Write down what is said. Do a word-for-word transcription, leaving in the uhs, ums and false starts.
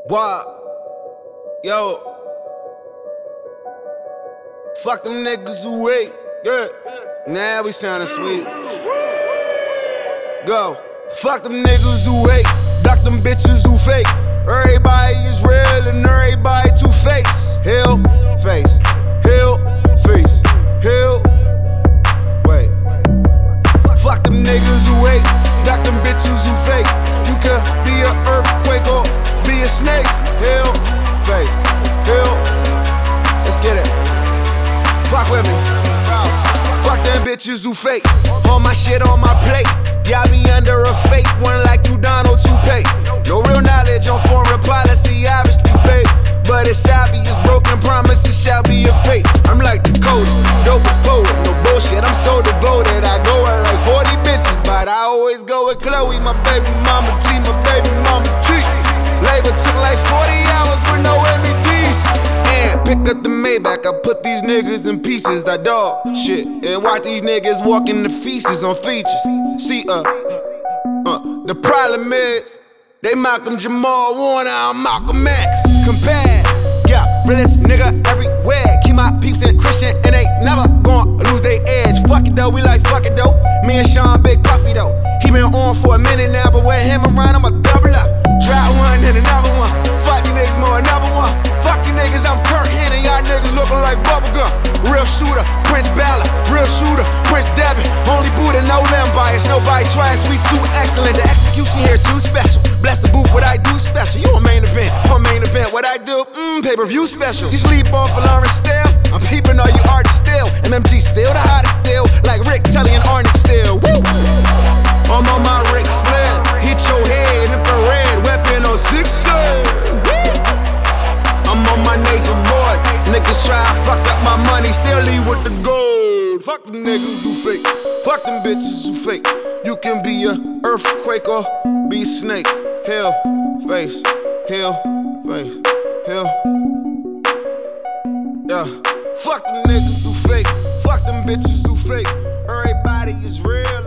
What? Yo. Fuck them niggas who wait. Yeah. Nah, we soundin' sweet. Go. Fuck them niggas who hate. Duck them bitches who fake. Everybody is real and everybody two-face. Hell face. Hell face. Hell. Wait. Fuck them niggas who hate. Duck them bitches who fake. You could be an earthquake or be a snake. Hell face. Hell. Let's get it. Fuck with me. Fuck them bitches who fake. All my shit on my plate. Y'all be under a fake one like you Donald Toupee. No real knowledge on foreign policy, obviously, babe. But it's obvious, broken promises shall be a fate. I'm like the coldest, dopest poet, no bullshit. I'm so devoted, I go at like forty bitches, but I always go with Chloe, my baby mama G, my baby mama G. Labor took like forty hours with no M E Ds. And pick up the Maybach, I put these niggas in pieces, I dog shit. And watch these niggas walking the feces on features. See, uh, uh, the problem is, they Malcolm Jamal Warner, I'm Malcolm X. Compared, yeah, realest nigga everywhere. Keep my peeps in Christian and they never gon' lose their edge. Fuck it though, we like fuck it though. Me and Sean Big Puffy though. He been on for a minute now, but with him around, I'ma double up. Try one and another one. Fuck you niggas more, another one. Fuck you niggas, I'm Kurt Hennig. Y'all niggas looking like bubblegum. Real shooter, Prince Balla. Real shooter, Prince Devin. Only Buddha, no limb bias. Nobody tries, we too excellent. The execution here too special. Bless the booth, what I do special. You a main event, I'm a main event. What I do, mmm, pay-per-view special. You sleep on for Lawrence still. I'm peeping all you artists still. M M G still the hottest still. Like Rick Telly and Arnie still. Woo! I'm on my Ric Flair. Hit your head, infrared, weapon on six seven. I'm on my nature boy. Niggas try to fuck up my money, still leave with the gold. Fuck them niggas who fake. Fuck them bitches who fake. You can be a earthquake or be a snake. Hell face. Hell face. Hell. Yeah. Fuck them niggas who fake. Fuck them bitches who fake. Everybody is real.